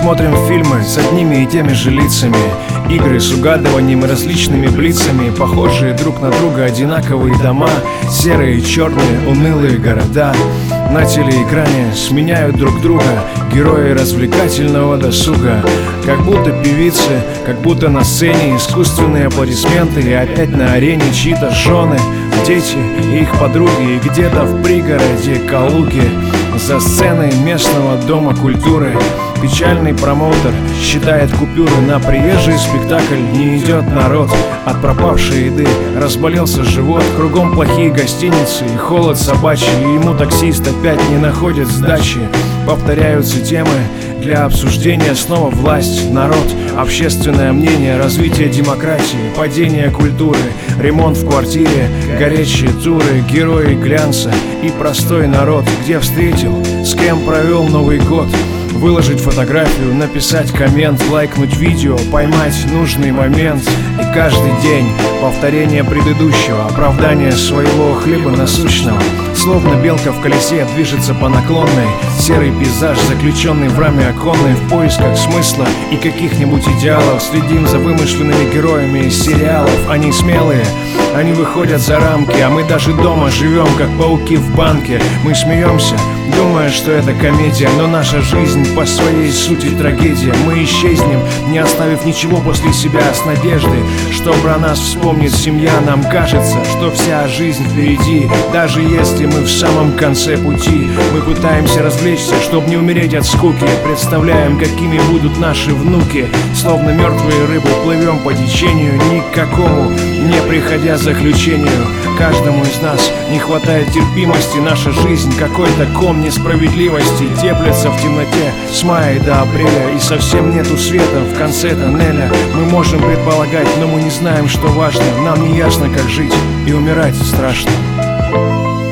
смотрим фильмы с одними и теми же лицами. Игры с угадыванием и различными блицами. Похожие друг на друга одинаковые дома. Серые, черные, унылые города. На телеэкране сменяют друг друга герои развлекательного досуга. Как будто певицы, как будто на сцене искусственные аплодисменты. И опять на арене чьи-то жены, дети и их подруги. И где-то в пригороде Калуги за сценой местного дома культуры печальный промоутер считает купюры. На приезжий спектакль не идет народ. От пропавшей еды разболелся живот. Кругом плохие гостиницы и холод собачий. И ему таксист опять не находит сдачи. Повторяются темы для обсуждения. Снова власть, народ, общественное мнение, развитие демократии, падение культуры, ремонт в квартире, горячие туры, герои глянца и простой народ. Где встретил, с кем провел Новый год. Выложить фотографию, написать коммент, лайкнуть видео, поймать нужный момент. И каждый день повторение предыдущего, оправдание своего хлеба насущного. Словно белка в колесе движется по наклонной. Серый пейзаж, заключенный в раме оконной. В поисках смысла и каких-нибудь идеалов. Следим за вымышленными героями из сериалов. Они смелые, они выходят за рамки. А мы даже дома живем, как пауки в банке. Мы смеемся, думая, что это комедия. Но наша жизнь по своей сути трагедия. Мы исчезнем, не оставив ничего после себя. С надеждой, что про нас вспомнит семья. Нам кажется, что вся жизнь впереди. Даже если мы в самом конце пути, мы пытаемся развлечься, чтобы не умереть от скуки. Представляем, какими будут наши внуки. Словно мертвые рыбы плывем по течению, ни к какому не приходя к заключению. Каждому из нас не хватает терпимости. Наша жизнь какой-то ком несправедливости. Теплится в темноте с мая до апреля. И совсем нету света в конце тоннеля. Мы можем предполагать, но мы не знаем, что важно. Нам не ясно, как жить, и умирать страшно.